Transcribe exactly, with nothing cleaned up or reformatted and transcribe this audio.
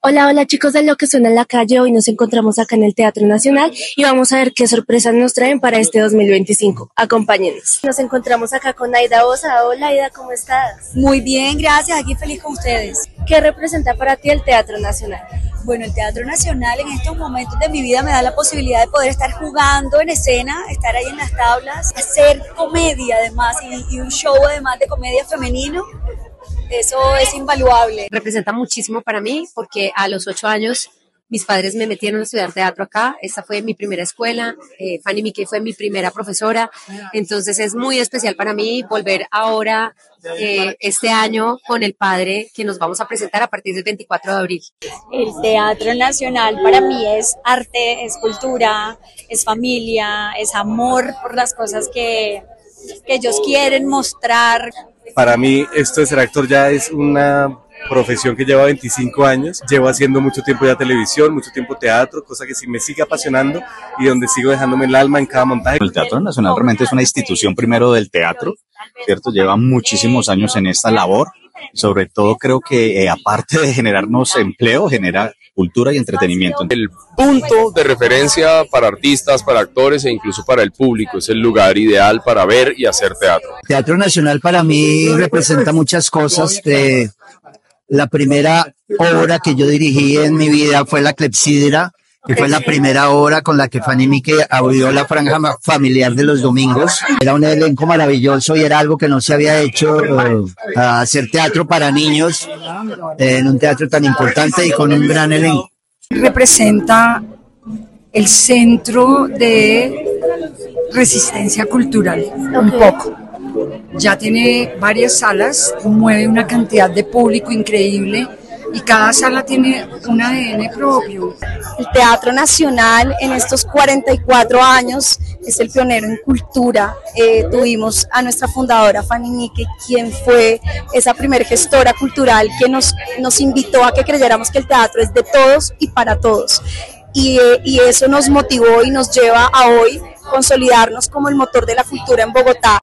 Hola, hola chicos de Lo que suena en la calle, hoy nos encontramos acá en el Teatro Nacional y vamos a ver qué sorpresas nos traen para este dos mil veinticinco. Acompáñenos. Nos encontramos acá con Aida Osa. Hola Aida, ¿cómo estás? Muy bien, gracias, aquí feliz con ustedes. ¿Qué representa para ti el Teatro Nacional? Bueno, el Teatro Nacional en estos momentos de mi vida me da la posibilidad de poder estar jugando en escena, estar ahí en las tablas, hacer comedia además y, y un show además de comedia femenino. Eso es invaluable. Representa muchísimo para mí porque a los ocho años mis padres me metieron a estudiar teatro acá. Esta fue mi primera escuela. eh, Fanny Mickey fue mi primera profesora. Entonces es muy especial para mí volver ahora eh, este año con el padre que nos vamos a presentar a partir del veinticuatro de abril. El Teatro Nacional para mí es arte, es cultura, es familia, es amor por las cosas que, que ellos quieren mostrar. Para mí esto de ser actor ya es una profesión que lleva veinticinco años, llevo haciendo mucho tiempo ya televisión, mucho tiempo teatro, cosa que sí me sigue apasionando y donde sigo dejándome el alma en cada montaje. El Teatro Nacional realmente es una institución primero del teatro, ¿cierto? Lleva muchísimos años en esta labor, sobre todo creo que eh, aparte de generarnos empleo, genera cultura y entretenimiento. El punto de referencia para artistas, para actores e incluso para el público, es el lugar ideal para ver y hacer teatro. Teatro Nacional para mí representa muchas cosas. Eh, la primera obra que yo dirigí en mi vida fue La Clepsidra, que fue la primera obra con la que Fanny Mickey abrió la franja familiar de los domingos. Era un elenco maravilloso y era algo que no se había hecho, eh, hacer teatro para niños eh, en un teatro tan importante y con un gran elenco. Representa el centro de resistencia cultural, un poco. Ya tiene varias salas, mueve una cantidad de público increíble y cada sala tiene un A D N propio. El Teatro Nacional en estos cuarenta y cuatro años es el pionero en cultura. Eh, tuvimos a nuestra fundadora Fanny Mickey, quien fue esa primer gestora cultural que nos, nos invitó a que creyéramos que el teatro es de todos y para todos. Y, eh, y eso nos motivó y nos lleva a hoy consolidarnos como el motor de la cultura en Bogotá.